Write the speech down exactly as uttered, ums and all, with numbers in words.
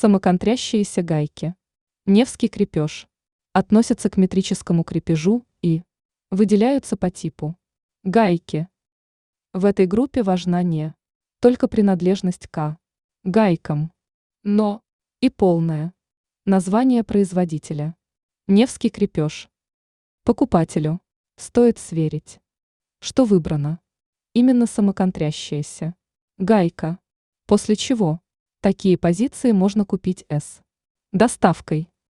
Самоконтрящиеся гайки. Невский крепеж. Относятся к метрическому крепежу и выделяются по типу гайки. В этой группе важна не только принадлежность к гайкам, но и полное название производителя. Невский крепеж. Покупателю стоит сверить, что выбрано именно самоконтрящаяся гайка, после чего такие позиции можно купить с доставкой.